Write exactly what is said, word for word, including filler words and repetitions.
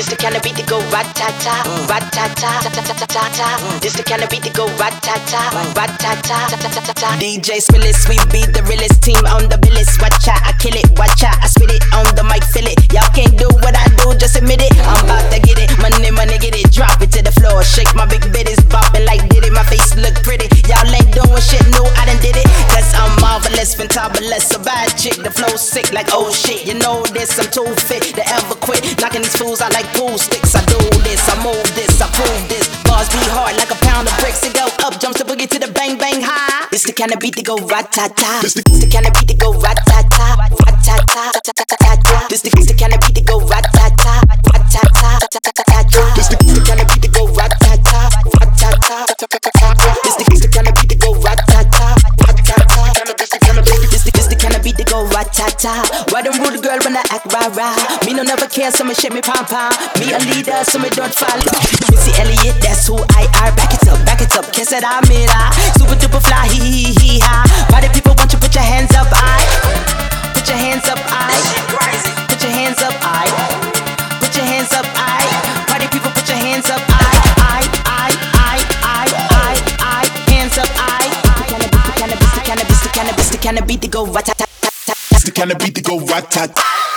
This the kind of beat that go rat-ta-ta, rat-ta-ta, ta-ta-ta-ta-ta. This the kind of beat that go rat-ta-ta, rat-ta-ta, ta-ta-ta-ta. D J Spillis, we be the realest team on the billis. Watch out, I kill it, watch out, I spit it on the mic, feel it. Y'all can't do what I do, just admit it. I'm about to get it, money, money, get it. Drop it to the floor, shake my big bitties, bopping like did it. My face look pretty, y'all ain't doing shit, no, I done did it. Cause I'm marvelous, fantabulous, a bad chick, the flow sick like oh shit. You know this, I'm too fit to ever quit. Knocking these fools out like pool sticks. I do this, I move this, I prove this. Bars be hard like a pound of bricks. It go up, jumps the boogie to the bang bang high. This the kind of beat that go rat-ta-ta. This the, the kind of beat that go rat-ta-ta, rat-ta-ta, ta-ta-ta-ta. This the, the kind of beat that go rat-ta-ta, rat-ta-ta, ta-ta-ta-ta. This the, the kind of beat that go rat-ta-ta, rat-ta-ta, ta-ta-ta-ta. This the, the kind of beat that go rat-ta-ta, rat-ta-ta. This the, this the kind of beat that go rat-ta-ta. Why don't rule the girl when I act rah-rah? Me no never care, so me shake me pom-pom. Me a leader, so me don't follow. Missy Elliott, that's who I are. Back it up, back it up, que será mira. Super duper fly, hee hee hee ha. Why do people want you put your hands up, I? Put your hands up, I. Put your hands up, I. Put your hands up, I. Why do people put your hands up, I? I, I, I, I, I, I. Hands up, I. The cannabis, the cannabis, the cannabis, the cannabis, the cannabis, the go rat-tat-tat-tat. It's the kind of beat that go rat-tat.